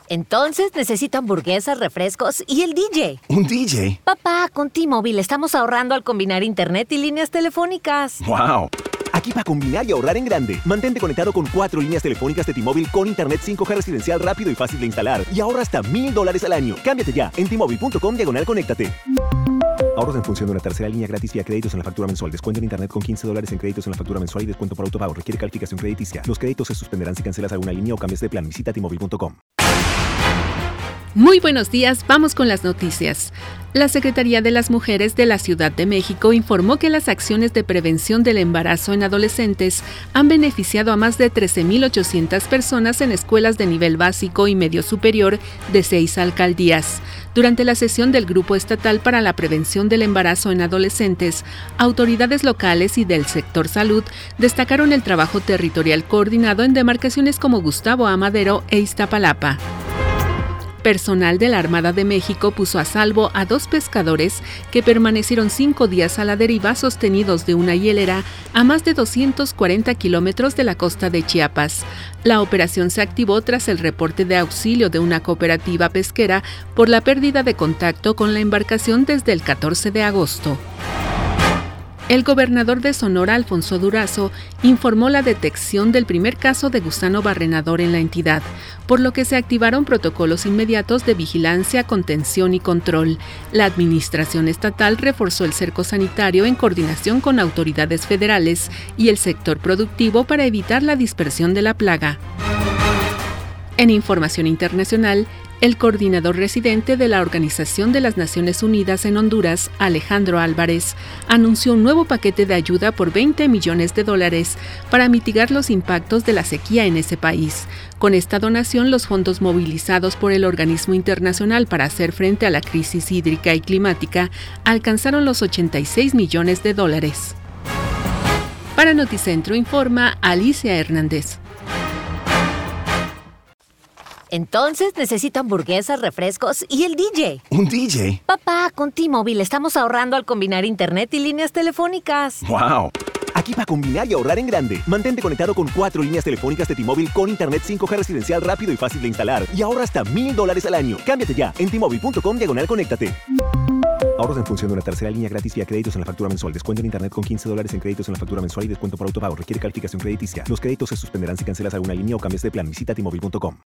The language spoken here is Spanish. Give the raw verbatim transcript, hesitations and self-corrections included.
Entonces necesito hamburguesas, refrescos y el D J. ¿Un D J? Papá, con T-Mobile estamos ahorrando al combinar internet y líneas telefónicas. ¡Wow! Aquí para combinar y ahorrar en grande. Mantente conectado con cuatro líneas telefónicas de T-Mobile con internet cinco G residencial rápido y fácil de instalar. Y ahorra hasta mil dólares al año. Cámbiate ya en T-Mobile punto com diagonal conéctate. Ahorros en función de una tercera línea gratis vía créditos en la factura mensual. Descuento en internet con quince dólares en créditos en la factura mensual y descuento por autopago. Requiere calificación crediticia. Los créditos se suspenderán si cancelas alguna línea o cambias de plan. Visita T Mobile punto com. Muy buenos días, vamos con las noticias. La Secretaría de las Mujeres de la Ciudad de México informó que las acciones de prevención del embarazo en adolescentes han beneficiado a más de trece mil ochocientas personas en escuelas de nivel básico y medio superior de seis alcaldías. Durante la sesión del Grupo Estatal para la Prevención del Embarazo en Adolescentes, autoridades locales y del sector salud destacaron el trabajo territorial coordinado en demarcaciones como Gustavo Amadero e Iztapalapa. Personal de la Armada de México puso a salvo a dos pescadores que permanecieron cinco días a la deriva sostenidos de una hielera a más de doscientos cuarenta kilómetros de la costa de Chiapas. La operación se activó tras el reporte de auxilio de una cooperativa pesquera por la pérdida de contacto con la embarcación desde el catorce de agosto. El gobernador de Sonora, Alfonso Durazo, informó la detección del primer caso de gusano barrenador en la entidad, por lo que se activaron protocolos inmediatos de vigilancia, contención y control. La administración estatal reforzó el cerco sanitario en coordinación con autoridades federales y el sector productivo para evitar la dispersión de la plaga. En información internacional, el coordinador residente de la Organización de las Naciones Unidas en Honduras, Alejandro Álvarez, anunció un nuevo paquete de ayuda por veinte millones de dólares para mitigar los impactos de la sequía en ese país. Con esta donación, los fondos movilizados por el organismo internacional para hacer frente a la crisis hídrica y climática alcanzaron los ochenta y seis millones de dólares. Para Noticentro informa Alicia Hernández. Entonces necesito hamburguesas, refrescos y el D J. ¿Un D J? Papá, con T-Mobile estamos ahorrando al combinar internet y líneas telefónicas. ¡Wow! Aquí para combinar y ahorrar en grande. Mantente conectado con cuatro líneas telefónicas de T-Mobile con internet cinco G residencial rápido y fácil de instalar. Y ahorra hasta mil dólares al año. Cámbiate ya en T Mobile punto com diagonal conéctate. Ahorros en función de una tercera línea gratis vía créditos en la factura mensual. Descuento en internet con quince dólares en créditos en la factura mensual y descuento por autopago. Requiere calificación crediticia. Los créditos se suspenderán si cancelas alguna línea o cambias de plan. Visita T Mobile punto com.